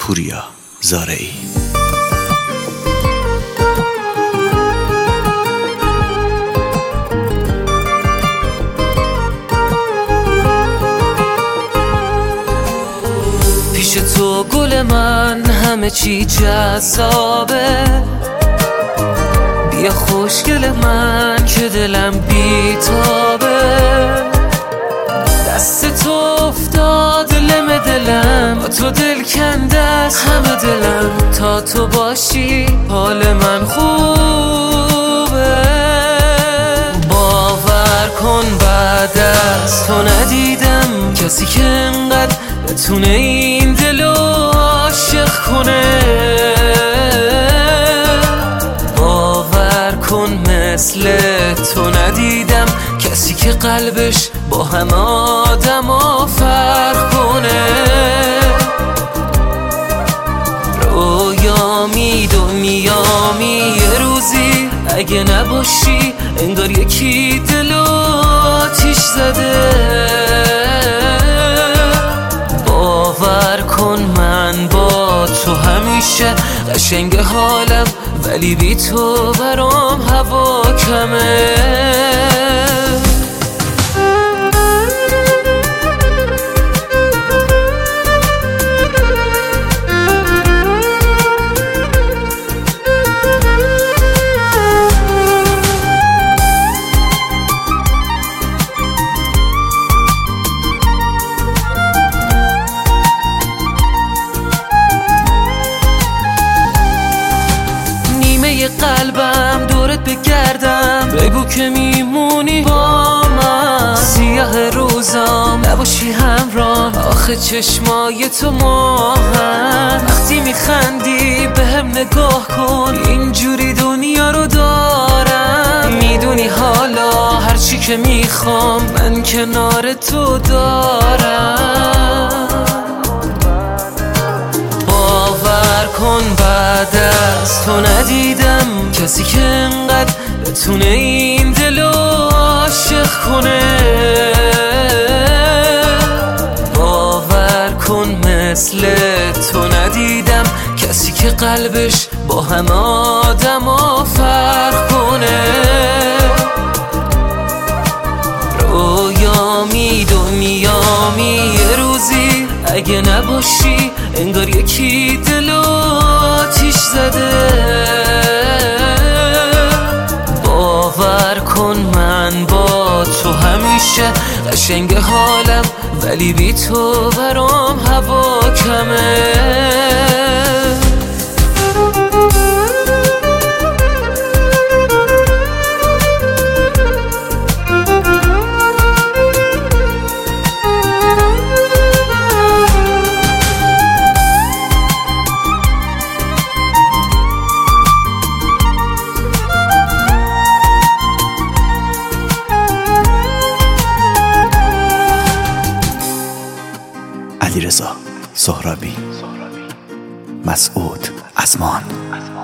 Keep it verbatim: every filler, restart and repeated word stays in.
پوریا زارعی. پیش تو گل من همه چی جذابه، بیا خوشگل من که دلم بیتابه. دست تو افتاد لم دلم، با تو دل کنده از همه دلم. تا تو باشی حال من خوبه. باور کن بعد از تو ندیدم کسی که انقدر بتونه این دلو عاشق کنه. باور کن مثل تو ندیدم کسی که قلبش با همه آدم ها فرق کنه. رویامی دنیامی یه روزی اگه نباشی انگار یکی دلو آتیش زده. باور کن من با تو همیشه قشنگ حالم، ولی بی تو برام هوا کمه. قلبم دورت بگردم، بگو که میمونی با من. سیاه روزام نباشی همراه، آخه چشمای تو ماهن. وقتی میخندی بهم نگاه کن، اینجوری دنیا رو دارم. میدونی حالا هرچی که میخوام من کنار تو دارم. باور کن بعد از تو ندیدم کسی که انقدر بتونه این دلو عاشق کنه. باور کن مثل تو ندیدم کسی که قلبش با همه آدم ها فرق کنه. رویامی دنیامی یه روزی اگه نباشی انگار یکی دلو آتیش زده. باور کن من با تو همیشه قشنگ حالم، ولی بی تو برام هوا کمه. علیرضا سهرابی، مسعود ازمان.